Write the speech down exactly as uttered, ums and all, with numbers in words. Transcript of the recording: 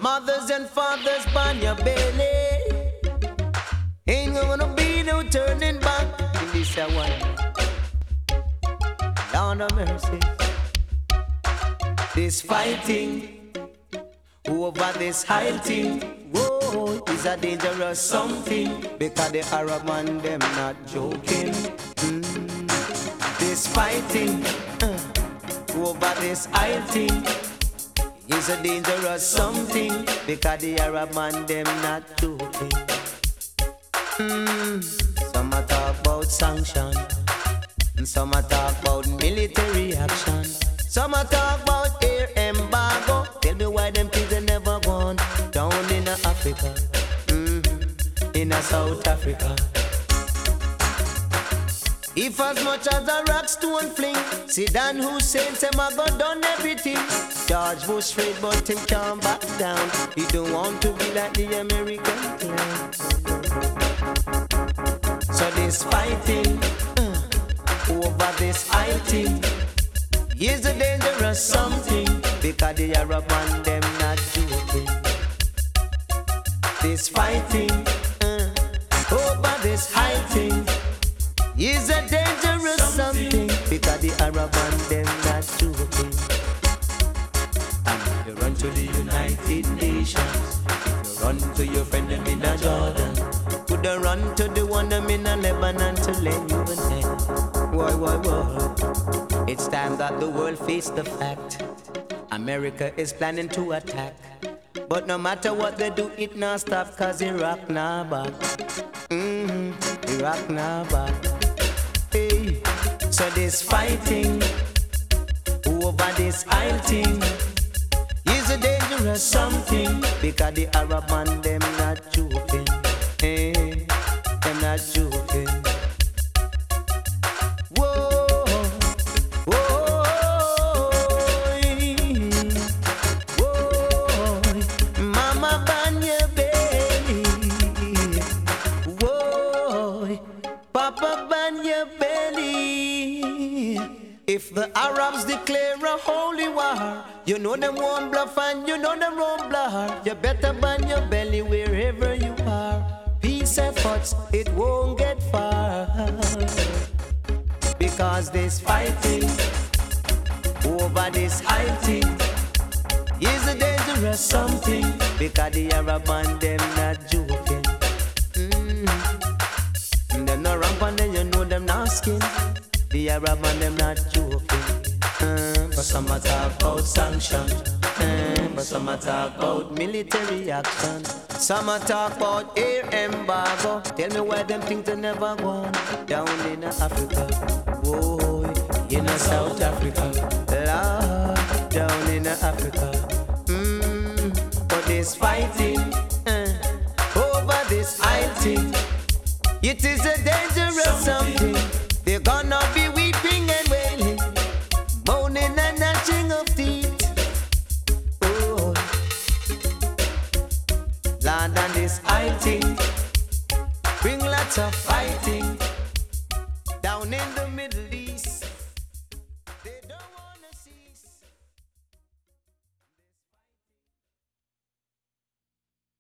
Mothers and fathers on your belly. Ain't gonna be no turning back in this one. Lord of mercy. This fighting over this hiding, whoa, is a dangerous something. Because the Arab man, them not joking. Mm. This fighting uh, over this hiding is a dangerous something. Because the Arab man, them not joking. Mm. Some a talk about sanction, and some a talk about military action. Some a talk about air embargo. Tell me why them kids they never gone down in Africa, mm-hmm. in a South Africa. If as much as a rock stone fling, Saddam Hussein say ma go done everything. George Bush straight but him can't back down. He don't want to be like the American clown. So this fighting uh, over this fighting is a dangerous something. Because the Arab man them not joking. This fighting uh, over this fighting is a dangerous something. Because the Arab man them not joking. And if you run to the United Nations, if you run to your friend them in a Jordan, could you run to the one them in a Lebanon to lend you an hand? Why, why, why? It's time that the world face the fact. America is planning to attack. But no matter what they do, it not stop. Cause Iraq now back. Mm-hmm. Iraq now back. Hey. So this fighting over this fighting is a dangerous something. Because the Arab man them not joking. Hey. Them not joking. Papa ban your belly. If the Arabs declare a holy war, you know them won't bluff and you know them won't bluff. You better ban your belly wherever you are. Peace efforts, it won't get far. Because this fighting over this fighting is a dangerous something. Because the Arab man them not joking. Them no ramp and then you know them not skin. The Arab and them not joking. uh, But some a talk about sanction, uh, but some a talk about military action. Some a talk about air embargo. Tell me why them think they never gone down in Africa. Whoa, in a South Africa. Lord, down in Africa. mm, But this fighting uh, over this fighting, it is a dangerous something. They're gonna be weeping and wailing, moaning and gnashing of teeth. Oh, Lord, and this fighting bring lots of fighting down in the Middle East.